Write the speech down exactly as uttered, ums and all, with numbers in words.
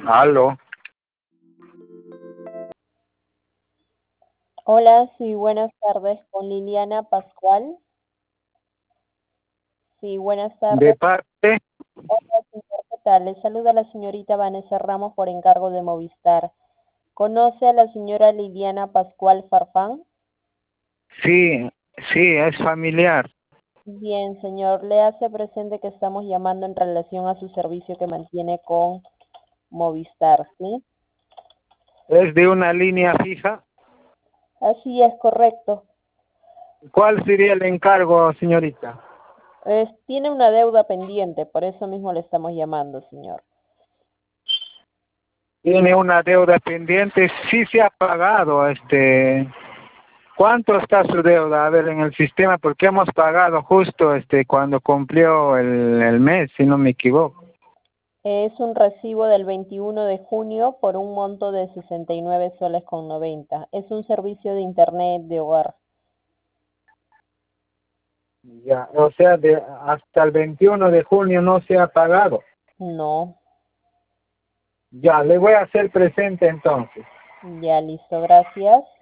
Aló. Hola, sí, buenas tardes, con Liliana Pascual. Sí, buenas ¿De tardes. parte? Hola, señor, ¿qué tal? Le saluda la señorita Vanessa Ramos por encargo de Movistar. ¿Conoce a la señora Liliana Pascual Farfán? Sí, sí, es familiar. Bien, señor, le hace presente que estamos llamando en relación a su servicio que mantiene con Movistar, ¿sí? ¿Es de una línea fija? Así es, correcto. ¿Cuál sería el encargo, señorita? Es, tiene una deuda pendiente, por eso mismo le estamos llamando, señor. Tiene una deuda pendiente, sí se ha pagado, este... ¿Cuánto está su deuda? A ver, en el sistema, porque hemos pagado justo este cuando cumplió el, el mes, si no me equivoco. Es un recibo del veintiuno de junio por un monto de sesenta y nueve soles con noventa. Es un servicio de internet de hogar. Ya, o sea, de hasta el veintiuno de junio no se ha pagado. No. Ya, le voy a hacer presente entonces. Ya, listo, gracias.